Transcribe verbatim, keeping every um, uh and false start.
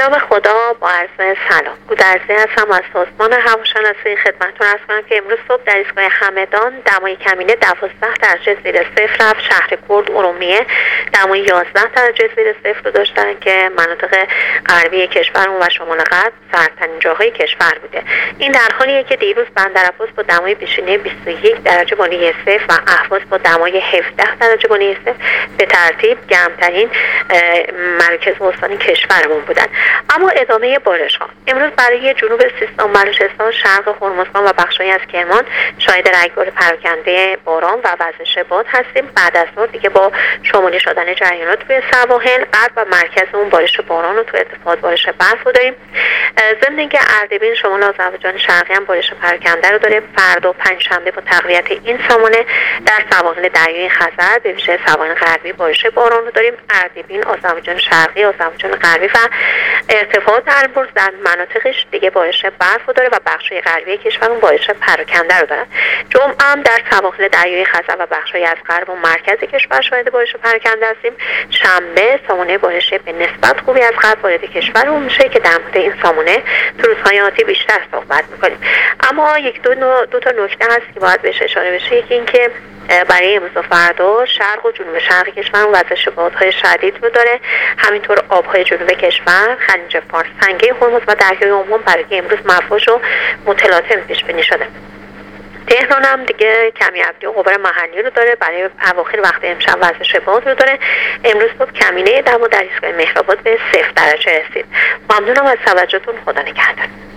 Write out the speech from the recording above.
نام خدا، با عرض سلام. گودرزی هستم از سازمان هواشناسی. خدمتتون عرض کنم که امروز صبح در ایستگاه همدان دمای کمینه دوازده درجه زیر صفر رفت. شهر کرد ارومیه دمای یازده درجه زیر صفر رو داشتن که مناطق غربی کشورمون و شمال غرب سردترین جاهای کشور بوده. این در حالیه که دیروز بندرعباس با دمای بیشینه بیست و یک درجه بالای صفر و اهواز با دمای هفده درجه بالای صفر به ترتیب گرمترین مرکز استانی کشورمون بودن. اما ادامه بارش ها امروز برای جنوب سیستان، بلوچستان، شرق هرمزگان و بخشایی از کرمان شاهد رگبار پراکنده باران و وزش باد هستیم. بعد از ظهر دیگه با شمالی شدن جریانات روی سواحل غرب و مرکز اون بارش باران و تو ارتفاعات بارش برف رو داریم. ضمن اینکه اردبیل شمال آذربایجان شرقی هم بارش پراکنده رو داره. فردا و پنجشنبه با تقویت این سامانه در سواحل دریای خزر به ویژه سواحل غربی بارش باران رو داریم. اردبیل، آذربایجان شرقی، آذربایجان غربی و ارتفاعات البرز در مناطقش دیگه بارش برف رو داره و بخشای غربی کشورمون بارش پراکنده رو دارن. جمعه هم در سواحل دریای خزر و بخشای از غرب و مرکز کشور شاهد بارش پراکنده هستیم. شنبه سامانه بارش به نسبت خوبی از غرب وارد کشورمون میشه که در مورد این سامانه تو روزهای آتی بیشتر صحبت میکنیم. اما یک دو, دو تا نکته هست که باید بهش اشاره بشه. یکی این که برای امروز و فردا شرق و جنوب شرق کشور وزش بادهای شدید رو داره. همینطور آبهای جنوب کشور، خلیج فارس، سنگه هرمز و دریای عمان برای امروز مفاش و متلاطم پیش بینی شده. تهران هم دیگه کمی ابری و غبار محلی رو داره. برای اواخر وقت امشب وزش باد رو داره. امروز صبح کمینه دما در ایستگاه مهرآباد به صفر درجه رسید. ممنونم از توجهتون. خدا نگهدار.